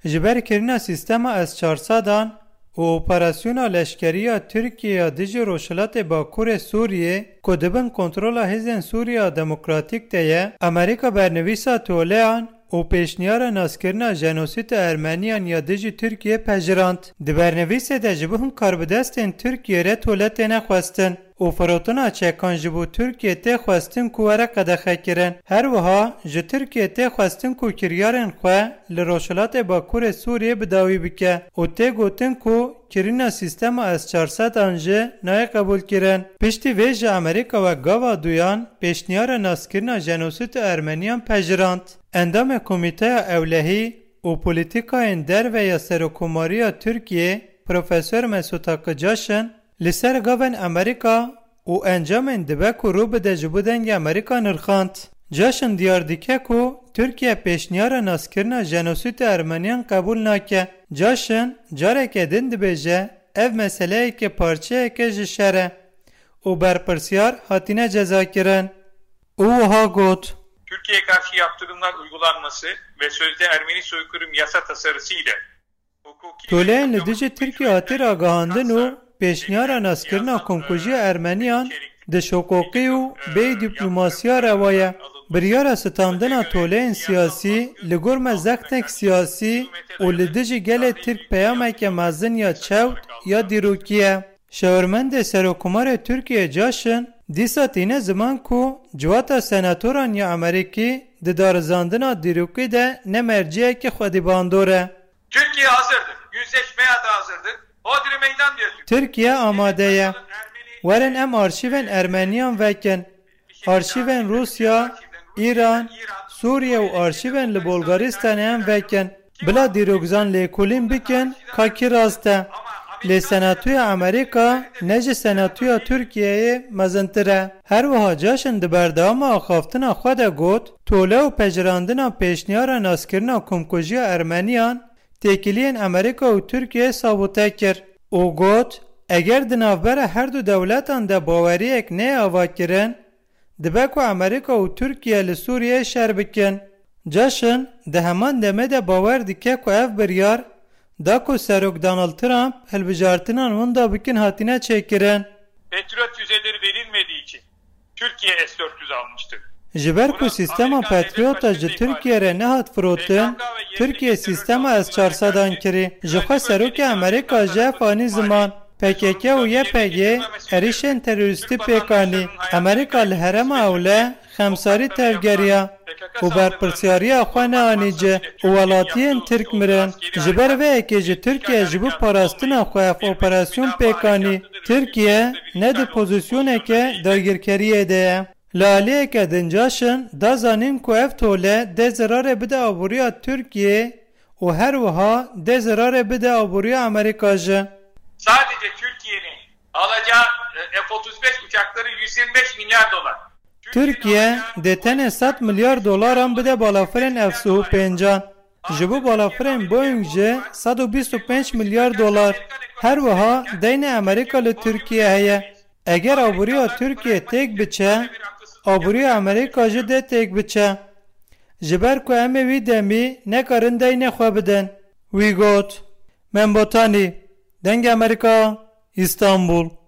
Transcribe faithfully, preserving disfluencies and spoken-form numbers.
ji ber kirina sîstema S çar sedan û operasyona leşkeriya Tirkiye dijî Rojhilatê Bakurê Sûriyê ku dibin kontrola Hêzên Sûriya Demokratîk de ye, Amerîka bernivîsa toleyan û pêşniyara naskirina jenosîta Ermeniyan ya dijî Tirkiye pejirand. Di bernivîsê de ji bo hin karbidestên Tirkiye re toletê nexwestin û firotina çekan ji bo Tirkiye tê xwestin ku were qedexe kirin. Her wiha ji Tirkiye tê xwestin ku kiryarên xwe li Rojhilatê Bakurê Sûriyê bidawî bike û tê gotin ku kirina sîstema S çar sedan jî nayê qebûl kirin. Piştî vê ji Amerîka ve gava duyan pêşniyara naskirina jenosîta Ermeniyan pejirand. Endamê Komîteya Ewlehî û Polîtîkayên Derve ya Serokkomariya Tirkiye Profesör Mesut Hakkı Caşin li ser gavên Amerîka û encamên dibe ku rû bide ji bo dengê Amerîka nirxand. Caşin diyar dike ku Tirkiye pêşniyara naskirina jenosîta Ermeniyan qebûl nake. Caşin carekê din dibêje ev meseleyekê parçeyeke ji şer e û berpirsiyar hatine cezakirin. û wiha got: Türkiye'ye karşı yaptırımlar uygulanması ve sözde Ermeni soykırım yasa tasarısı ile Toleyên li dijî Tirkiye hatî ragahandin û pêşniyara naskirina komkujiya Ermeniyan di şokokî û bê dîplomasiya rewa ye. Biryara standina toleyên siyasî li gor me zextek siyasî û li dijî gelê Tirk peyameke mezin ya çewt ya dîrokî ye. Şewermendê Serokkomarê Tirkiye Caşin dîsa tîne ziman ku civata senatoran ya Amerîkî di darizandina dîrokî de ne merciyekî xwedîbandor e. Türkiye hazırdır. Yüzleşmeye de hazırdır. Hodri meydan diyor Türkiye. Türkiye amade ye. Werin em arşîvên Ermeniyan vekin. Arşîvên Rusya, İran, Suriye û arşîvên li Bulgaristanê em vekin. Bila dîrokzan lêkolîn bikin, kakî rast e. Lê Senatoya Amerîka ne ji Senatoya Tirkiyeyê mezintir e. Her wiha Caşin di berdewama axaftina xwe de got, tole û pejirandina pêşniyara naskirina komkujiya Ermeniyan têkiliyên Amerîka û Tirkiye sabûte kir. û got, eger di navbera her du dewletan de baweriyek neyê avakirin, dibe ku Amerîka û Tirkiye li Sûriyeyê şer bikin. Caşin di heman demê de bawer dike ku ev biryar da ku Serok Donald Trump hilbijartinan hûn da bikin hatine çêkirin. Patriot füzeleri verilmediği için Türkiye S dört yüz almıştır. Ji ber ku sîstema Patriota ji Tirkiye re nehat firotin, Tirkiye sîstema S çar sedan kirî. Ji xwe Serokê Amerîka ji fanî ziman P K K û Y P G êrişên terorîstî pêkanî. Amerîka li herema Ewle xemsarî tevgeriya û berpirsyariya xwe neanîce û welatiyên Tirk mirin. Ji ber vê yekê ji Tirkiye ji bo parastina xwe ev operasyon pêkanî. Tirkiye ne di pozisyoneke dagirkeriyê de ye. Li aliyeke din Caşin da zanîn ku ev tole dê zirarê bide aboriya Tirkiye û her wiha dê zirarê bide aboriya Amerîka jî. Sadece Türkiye'nin alacağı F otuz beş uçakları yüz yirmi beş milyar dolar. Türkiye de tenê sed milyar dolaran bide balafirên F sıhû pêncan. Ji bo balafirên Boeing jî sed û bîst û pênc milyar dolar. Her wiha deynê Amerîka li Tirkiye heye. Eger aboriya Tirkiye têk biçe, aboriya Amerîka jî dê têk biçe. Ji ber ku em ê wî demî nekarin deynê xwe bidin. Wî got: Min botanî. Dengê Amerîka, İstanbul.